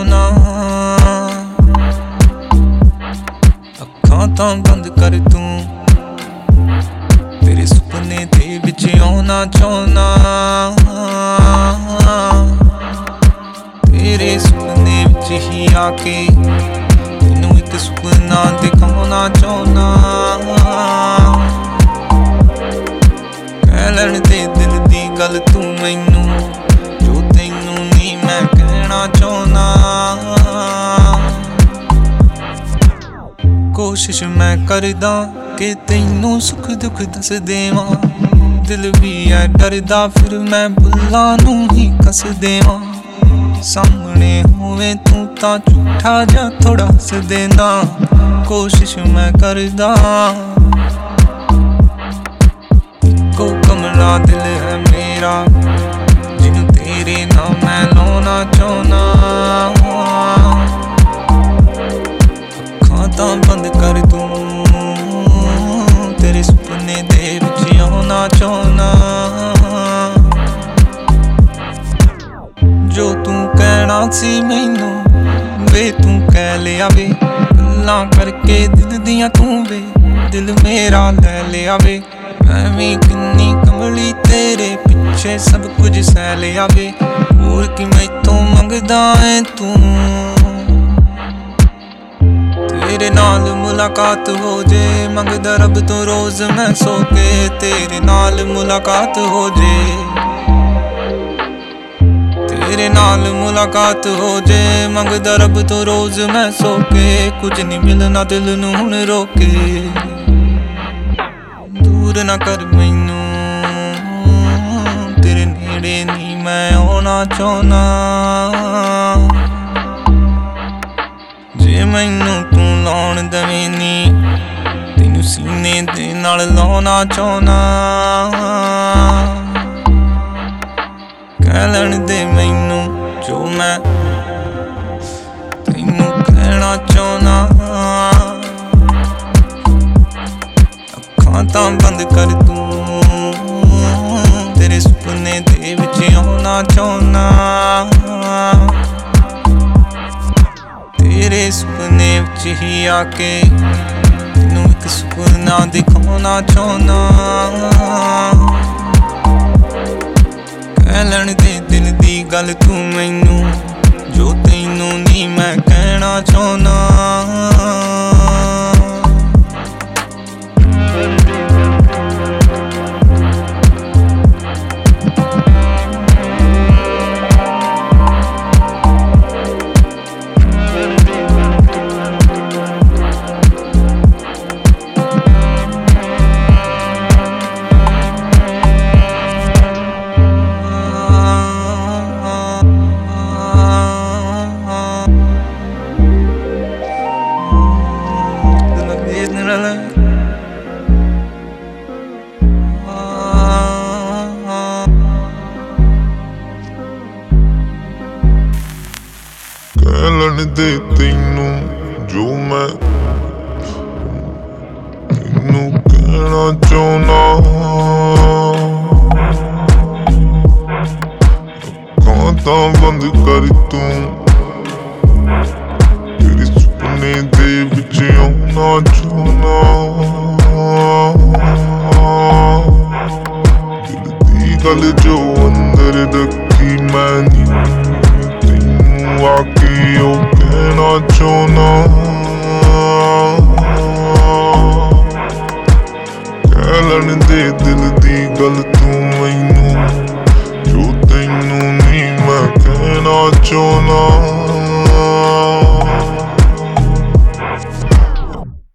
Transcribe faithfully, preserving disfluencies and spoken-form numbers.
ਚਾਹੁੰਦਾ। ਅੱਖਾਂ ਤਾਂ ਬੰਦ ਕਰ ਤੂੰ, ਤੇਰੇ ਸੁਪਨੇ ਦੇ ਵਿੱਚ ਆਉਣਾ ਚਾਹੁੰਦਾ। ਤੇਰੇ ਸੁਪਨੇ ਵਿੱਚ ਹੀ ਆ ਕੇ ਤੈਨੂੰ ਇੱਕ ਸੁਪਨਾ ਦਿਖਾਉਣਾ ਚਾਹੁੰਦਾ। ਕਹਿ ਲੈਣ ਦੇ ਦਿਲ ਦੀ ਗੱਲ ਤੂੰ ਮੈਨੂੰ, ਜੋ ਤੈਨੂੰ ਨਹੀਂ ਮੈਂ ਕਹਿਣਾ ਚਾਹੁੰਦਾ। ਕੋਸ਼ਿਸ਼ ਮੈਂ ਕਰਦਾ ਕਿ ਤੈਨੂੰ ਸੁੱਖ ਦੁੱਖ ਦੱਸ ਦੇਵਾਂ, ਦਿਲ ਵੀ ਐ ਡਰਦਾ ਫਿਰ ਮੈਂ ਬੁੱਲਾਂ ਨੂੰ ਹੀ ਕੱਸ ਦੇਵਾਂ। ਸਾਹਮਣੇ ਹੋਵੇ ਤੂੰ ਤਾਂ ਝੂਠਾ ਜਾਂ ਥੋੜਾ ਹੱਸ ਦੇਂਦਾ। ਕੋਸ਼ਿਸ਼ ਮੈਂ ਕਰਦਾ, ਇੱਕੋ ਕਮਲਾ ਦਿਲ ਹੈ ਮੇਰਾ, ਜਿਹਨੂੰ ਤੇਰੇ ਨਾਲ ਮੈਂ ਲਾਉਣਾ ਚਾਹੁੰਦਾ। ਅੱਖਾਂ ਤਾਂ ਬੰਦ ਕਰ ਤੂੰ, ਤੇਰੇ ਸੁਪਨੇ ਦੇ ਵਿੱਚ ਆਉਣਾ ਚਾਹੁੰਦਾ। ਜੋ ਤੂੰ ਕਹਿਣਾ ਸੀ ਮੈਨੂੰ ਵੇ ਤੂੰ ਕਹਿ ਲਿਆ ਵੇ, ਗੱਲਾਂ ਕਰਕੇ ਦਿਲ ਦੀਆਂ ਤੂੰ ਵੇ ਦਿਲ ਮੇਰਾ ਲੈ ਲਿਆ ਵੇ। ਮੈਂ ਵੀ ਕਿੰਨੀ ਕਮਲੀ ਤੇਰੇ ਪਿੱਛੇ ਸਭ ਕੁਝ ਸਹਿ ਲਿਆ ਵੇ, ਹੋਰ ਕੀ ਮੈਥੋਂ ਮੰਗਦਾ ਏ ਤੂੰ। ਤੇਰੇ ਨਾਲ ਮੁਲਾਕਾਤ ਹੋ ਜੇ, ਮੰਗਦਾ ਰੱਬ ਤੋਂ ਰੋਜ਼ ਮੈਂ ਸੋ ਕੇ ਤੇਰੇ ਨਾਲ ਮੁਲਾਕਾਤ ਹੋ ਜੇ। ਤੇਰੇ ਨਾਲ ਮੁਲਾਕਾਤ ਹੋ ਜੇ, ਮੰਗਦਾ ਰੱਬ ਤੋਂ ਰੋਜ਼ ਮੈਂ ਸੋ ਕੇ। ਕੁਝ ਨਹੀਂ ਮਿਲਣਾ ਦਿਲ ਨੂੰ ਹੁਣ ਰੋਕੇ, ਦੂਰ ਨਾ ਕਰ ਮੈਨੂੰ, ਤੇਰੇ ਨੇੜੇ ਨਹੀਂ ਮੈਂ ਆਉਣਾ ਚਾਹੁੰਦਾ। ਜੇ ਮੈਨੂੰ ਤੂੰ ਲਾਉਣ ਦਵੇਂ ਨੀ, ਤੈਨੂੰ ਸੀਨੇ ਦੇ ਨਾਲ ਲਾਉਣਾ ਚਾਹੁੰਦਾ। ਕਹਿ ਲੈਣ ਦੇ ਮੈਨੂੰ ਜੋ ਮੈਂ ਤੈਨੂੰ ਕਹਿਣਾ ਚਾਹੁੰਦਾ। ਅੱਖਾਂ ਤਾਂ ਬੰਦ ਕਰ ਤੂੰ, ਤੇਰੇ ਸੁਪਨੇ ਦੇ ਵਿੱਚ ਆਉਣਾ ਚਾਹੁੰਦਾ। ਤੇਰੇ ਸੁਪਨੇ ਵਿੱਚ ਹੀ ਆ ਕੇ ਤੈਨੂੰ ਇੱਕ ਸੁਪਨਾ ਦਿਖਾਉਣਾ ਚਾਹੁੰਦਾ। ਕਹਿ ਲੈਣ ਦੇ ਦਿਲ ਦੀ ਗੱਲ ਤੂੰ ਮੈਨੂੰ, ਜੋ ਤੈਨੂੰ ਨਹੀਂ ਮੈਂ ਕਹਿਣਾ ਚਾਹੁੰਦਾ। ਕਹਿ ਲੈਣ ਦੇ ਤੈਨੂੰ ਜੋ ਮੈਂ ਤੈਨੂੰ ਕਹਿਣਾ ਚਾਹੁੰਦਾ। ਅੱਖਾਂ ਤਾਂ ਬੰਦ ਕਰ ਤੂੰ, ਤੇਰੇ ਸੁਪਨੇ ਦੇ ਵਿੱਚ ਆਉਣਾ ਚਾਹੁੰਦਾ। ਦਿਲ ਦੀ ਗੱਲ ਜੋ ਅੰਦਰ ਰੱਖੀ ਮੈਂ ਨੀ, ਤੈਨੂੰ ਆ ਕੇ ਉਹ ਕਹਿਣਾ ਚਾਹੁੰਦਾ। ਕਹਿ ਲੈਣ ਦੇ ਦਿਲ ਦੀ ਗੱਲ ਤੂੰ ਮੈਨੂੰ, ਜੋ ਤੈਨੂੰ ਨਹੀਂ ਮੈਂ ਕਹਿਣਾ ਚਾਹੁੰਦਾ।